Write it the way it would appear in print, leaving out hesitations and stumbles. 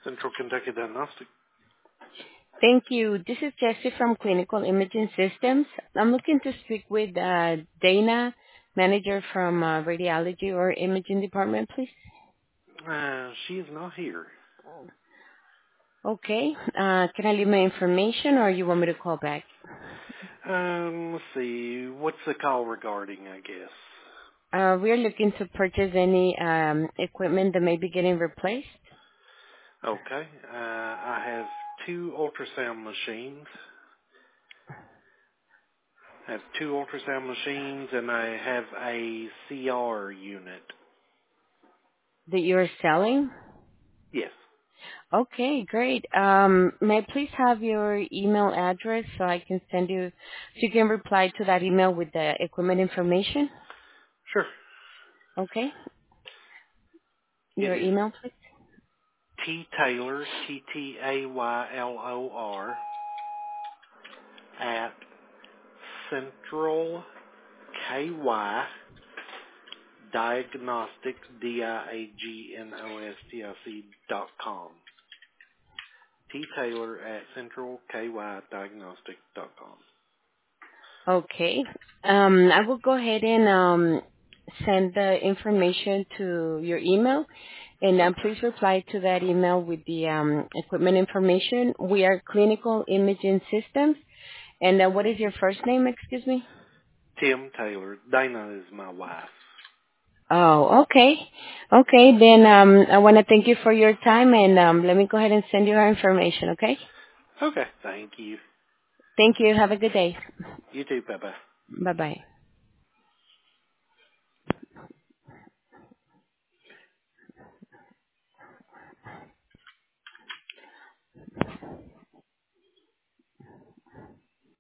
Central Kentucky Diagnostic. Thank you. This is Jessie from Clinical Imaging Systems. I'm looking to speak with Dana, manager from radiology or imaging department, please. She is not here. Okay. Can I leave my information or you want me to call back? Let's see. What's the call regarding, I guess? We're looking to purchase any equipment that may be getting replaced. Okay. I have two ultrasound machines. I have two ultrasound machines, and I have a CR unit. That you're selling? Yes. Okay, great. May I please have your email address so I can send you, so you can reply to that email with the equipment information? Sure. Okay. It Your is email, please. T Taylor, TTAYLOR, at Central KY Diagnostic, DIAGNOSTIC.com. T Taylor at centralkydiagnostic.com. Okay. I will go ahead and send the information to your email, and please reply to that email with the equipment information. We are Clinical Imaging Systems. And what is your first name, excuse me? Tim Taylor. Dana is my wife. Oh, okay. Okay, then I want to thank you for your time, and let me go ahead and send you our information, okay? Okay. Thank you. Thank you. Have a good day. You too. Bye-bye. Bye-bye.